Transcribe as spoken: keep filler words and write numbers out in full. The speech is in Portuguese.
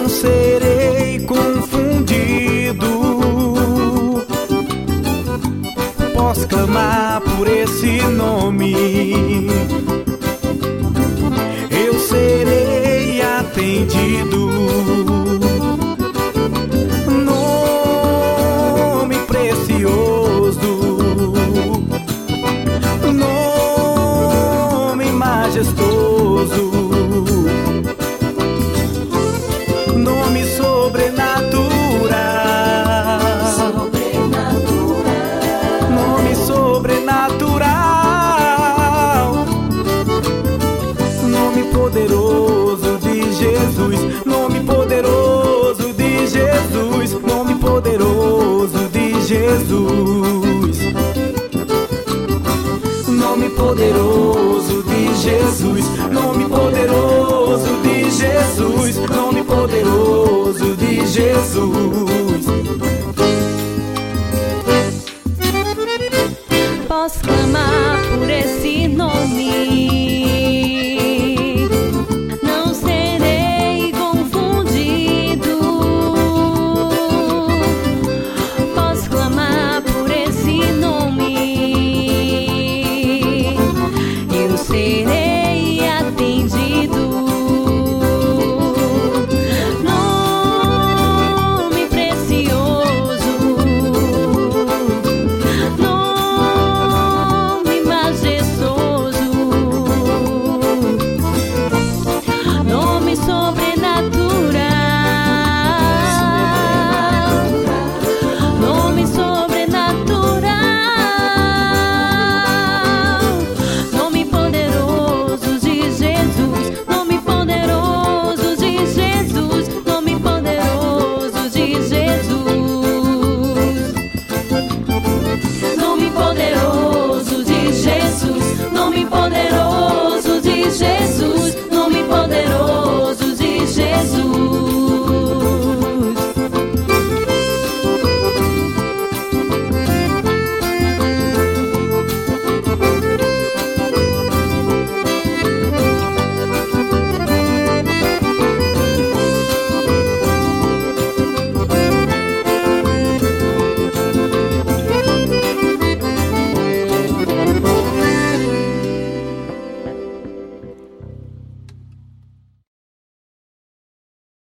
não serei confundido. Posso clamar por esse nome, eu serei atendido. Nome precioso, nome majestoso, nome sobrenatural, nome sobrenatural, nome poderoso de Jesus, nome poderoso de Jesus, nome poderoso de Jesus, nome poderoso de Jesus, nome poderoso de Jesus, nome poderoso de Jesus.